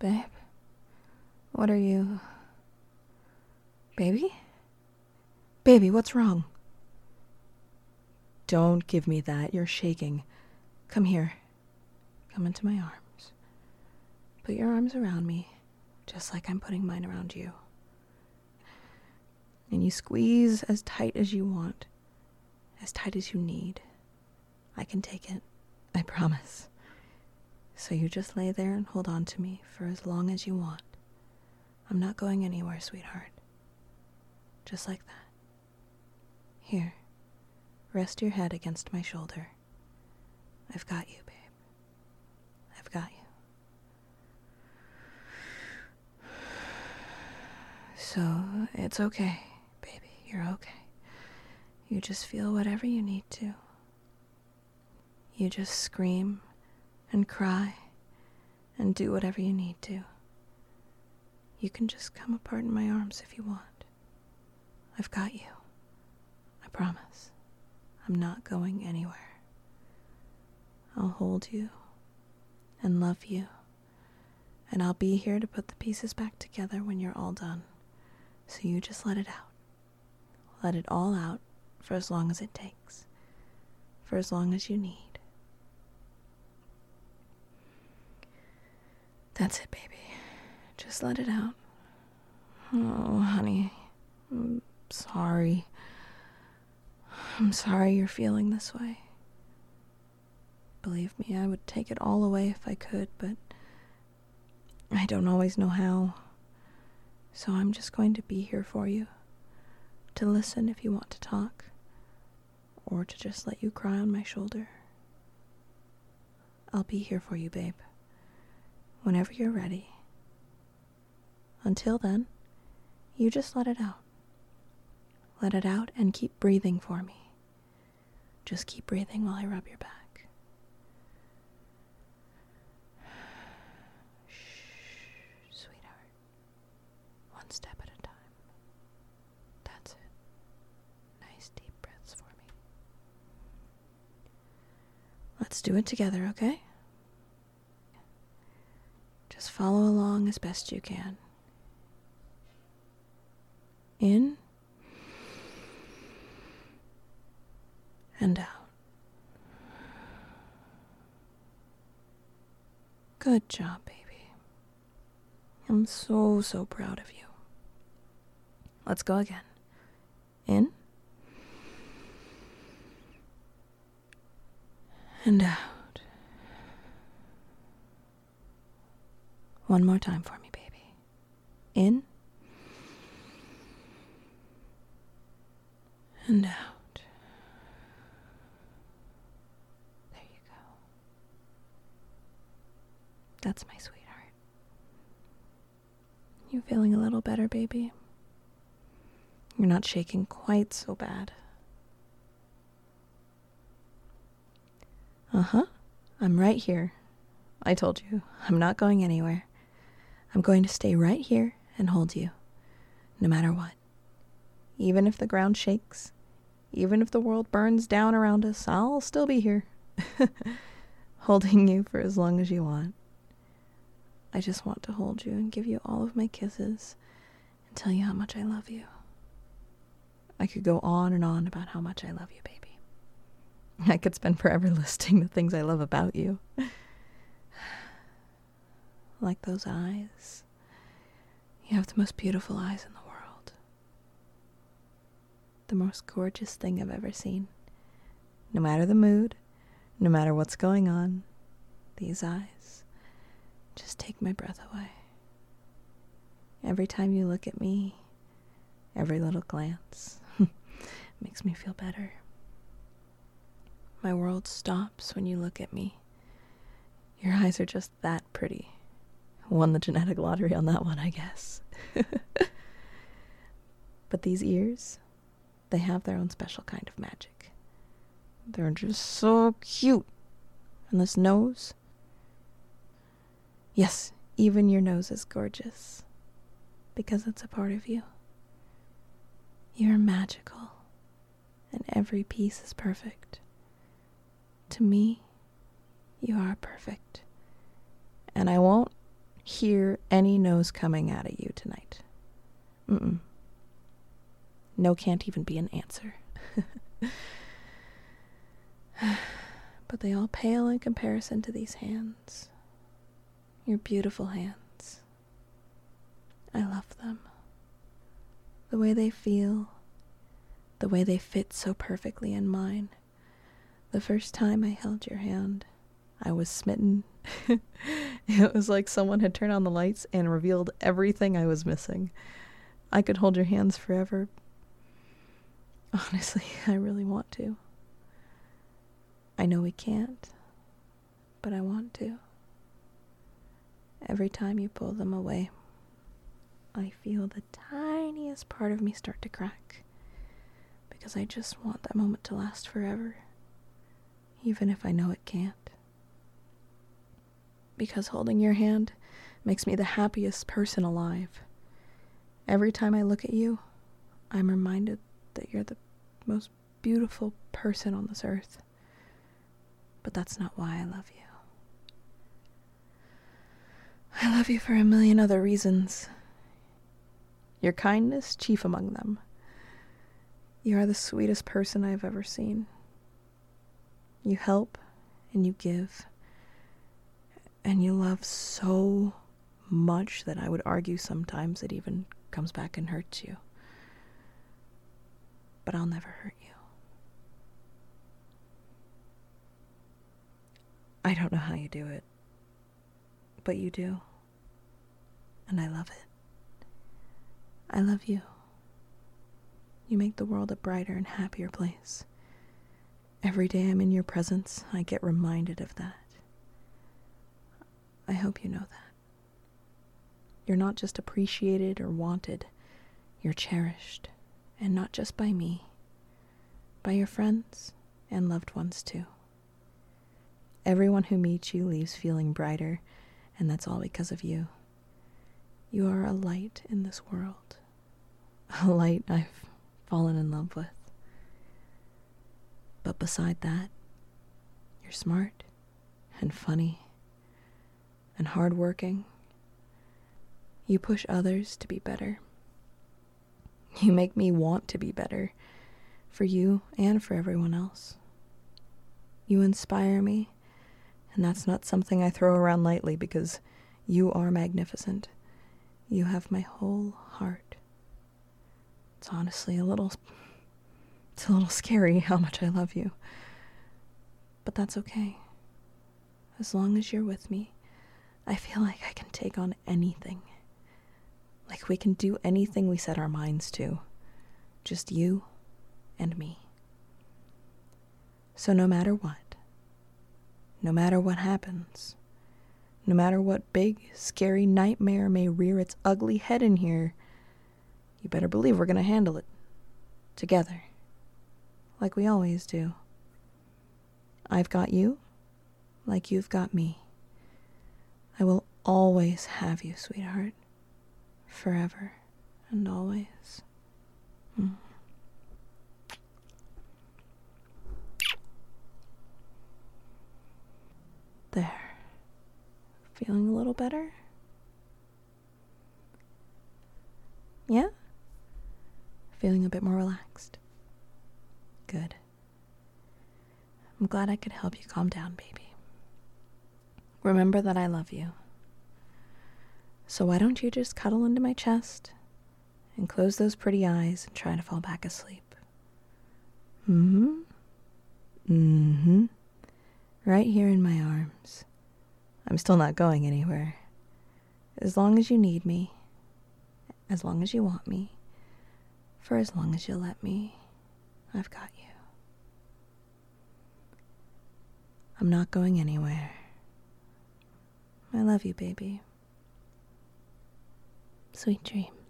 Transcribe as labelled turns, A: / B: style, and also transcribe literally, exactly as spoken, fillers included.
A: Babe? What are you... Baby? Baby, what's wrong? Don't give me that. You're shaking. Come here. Come into my arms. Put your arms around me, just like I'm putting mine around you. And you squeeze as tight as you want, as tight as you need. I can take it. I promise. So you just lay there and hold on to me for as long as you want. I'm not going anywhere, sweetheart. Just like that. Here, rest your head against my shoulder. I've got you, babe. I've got you. So, it's okay, baby. You're okay. You just feel whatever you need to. You just scream and cry and do whatever you need to. You can just come apart in my arms if you want. I've got you. I promise. I'm not going anywhere. I'll hold you and love you, and I'll be here to put the pieces back together when you're all done. So you just let it out. Let it all out for as long as it takes. For as long as you need. That's it, baby. Just let it out. Oh, honey. I'm sorry. I'm sorry you're feeling this way. Believe me, I would take it all away if I could, but I don't always know how. So I'm just going to be here for you. To listen if you want to talk. Or to just let you cry on my shoulder. I'll be here for you, babe. Whenever you're ready. Until then, you just let it out. Let it out and keep breathing for me. Just keep breathing while I rub your back. Shh, sweetheart. One step at a time. That's it. Nice deep breaths for me. Let's do it together, okay? Just follow along as best you can. In and out. Good job, baby. I'm so, so proud of you. Let's go again. In and out. One more time for me, baby. In and out. There you go. That's my sweetheart. You feeling a little better, baby? You're not shaking quite so bad. Uh-huh. I'm right here. I told you, I'm not going anywhere. I'm going to stay right here and hold you, no matter what. Even if the ground shakes, even if the world burns down around us, I'll still be here, holding you for as long as you want. I just want to hold you and give you all of my kisses and tell you how much I love you. I could go on and on about how much I love you, baby. I could spend forever listing the things I love about you. Like those eyes. You have the most beautiful eyes in the world. The most gorgeous thing I've ever seen. No matter the mood, no matter what's going on, these eyes just take my breath away. Every time you look at me, every little glance makes me feel better. My world stops when you look at me. Your eyes are just that pretty. Won the genetic lottery on that one, I guess. But these ears, they have their own special kind of magic. They're just so cute. And this nose, yes, even your nose is gorgeous. Because it's a part of you. You're magical. And every piece is perfect. To me, you are perfect. And I won't hear any no's coming out of you tonight. Mm-mm. No can't even be an answer. But they all pale in comparison to these hands. Your beautiful hands. I love them. The way they feel. The way they fit so perfectly in mine. The first time I held your hand, I was smitten. It was like someone had turned on the lights and revealed everything I was missing. I could hold your hands forever. Honestly, I really want to. I know we can't, but I want to. Every time you pull them away, I feel the tiniest part of me start to crack, because I just want that moment to last forever, even if I know it can't. Because holding your hand makes me the happiest person alive. Every time I look at you, I'm reminded that you're the most beautiful person on this earth. But that's not why I love you. I love you for a million other reasons. Your kindness, chief among them. You are the sweetest person I've ever seen. You help and you give. And you love so much that I would argue sometimes it even comes back and hurts you. But I'll never hurt you. I don't know how you do it, but you do. And I love it. I love you. You make the world a brighter and happier place. Every day I'm in your presence, I get reminded of that. I hope you know that. You're not just appreciated or wanted, you're cherished, and not just by me, by your friends and loved ones too. Everyone who meets you leaves feeling brighter, and that's all because of you. You are a light in this world, a light I've fallen in love with. But beside that, you're smart and funny and hardworking. You push others to be better. You make me want to be better for you and for everyone else. You inspire me, and that's not something I throw around lightly because you are magnificent. You have my whole heart. It's honestly a little, it's a little scary how much I love you. But that's okay. As long as you're with me, I feel like I can take on anything. Like we can do anything we set our minds to. Just you and me. So no matter what, no matter what happens, no matter what big, scary nightmare may rear its ugly head in here, you better believe we're gonna handle it. Together. Like we always do. I've got you, like you've got me. I will always have you, sweetheart. Forever and always. Mm. There. Feeling a little better? Yeah? Feeling a bit more relaxed? Good. I'm glad I could help you calm down, baby. Remember that I love you. So why don't you just cuddle into my chest and close those pretty eyes and try to fall back asleep? Mm-hmm. Mm-hmm. Right here in my arms. I'm still not going anywhere. As long as you need me, as long as you want me, for as long as you'll let me, I've got you. I'm not going anywhere. I love you, baby. Sweet dreams.